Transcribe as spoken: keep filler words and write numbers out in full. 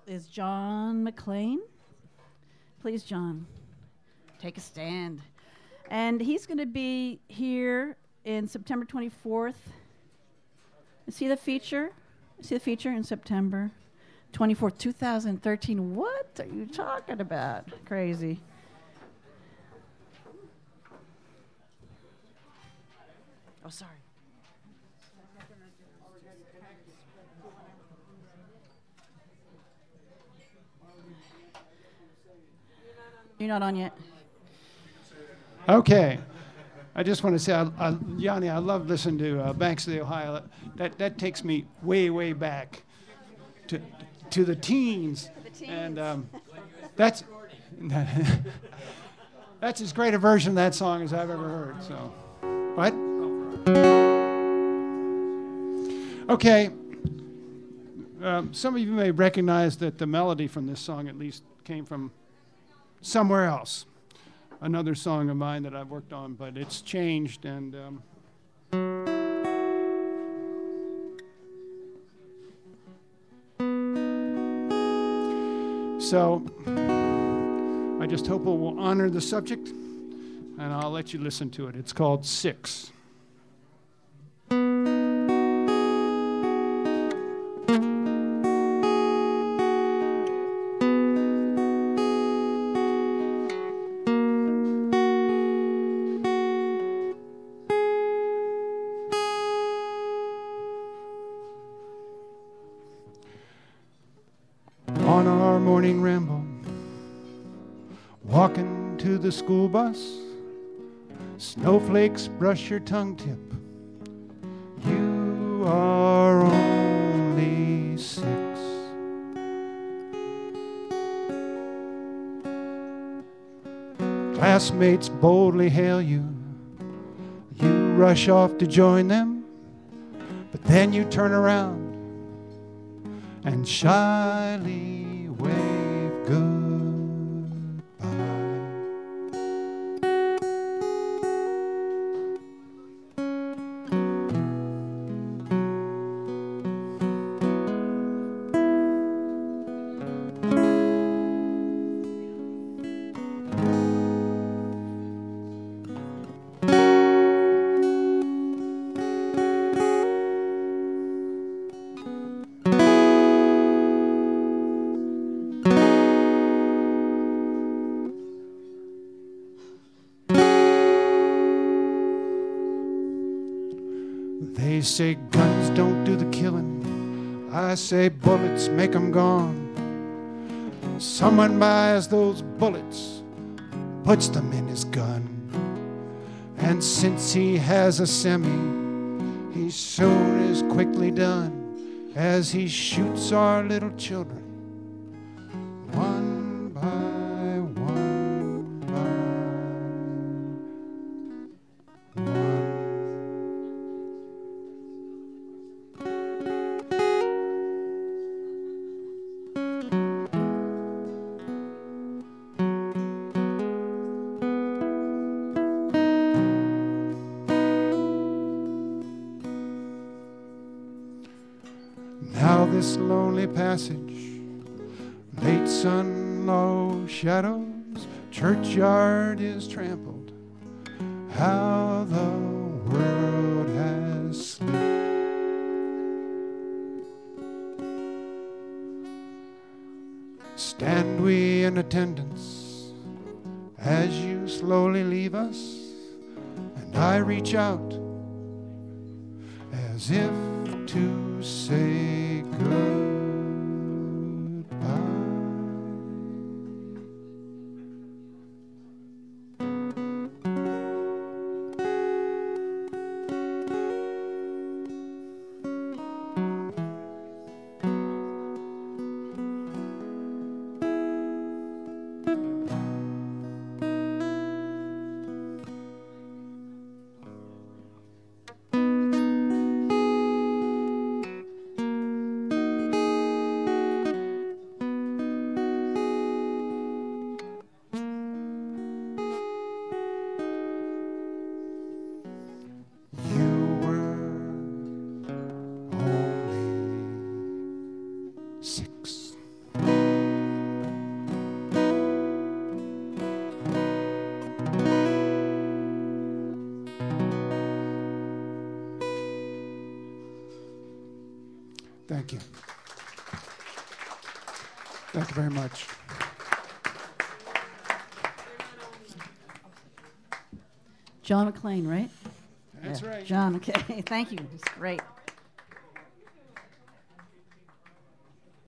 is John McLean. Please, John, take a stand. And he's going to be here in September twenty-fourth. See the feature? See the feature in September twenty-fourth, two thousand thirteen. What are you talking about? Crazy. Oh, sorry. You're not on yet. Okay. I just want to say, I, I, Yanni, I love listening to uh, Banks of the Ohio. That that takes me way, way back to to the teens. The teens. And um, that's that's as great a version of that song as I've ever heard. So, what? Okay. Um, some of you may recognize that the melody from this song at least came from somewhere else. Another song of mine that I've worked on, but it's changed, and um, so I just hope it will honor the subject, and I'll let you listen to it. It's called Six. On our morning ramble, walking to the school bus, snowflakes brush your tongue tip. You are only six. Classmates boldly hail you. You rush off to join them, but then you turn around and shyly wave goodbye. They say guns don't do the killing. I say bullets make 'em gone. Someone buys those bullets, puts them in his gun. And since he has a semi, he soon is quickly done as he shoots our little children one by one by one. Now this lonely passage, late sun, low shadows, churchyard is trampled. How the world has slipped. Stand we in attendance as you slowly leave us, and I reach out as if to say goodbye. Thank you. Thank you very much. John McClain, right? That's Yeah. right. John, okay. Thank you. It's great.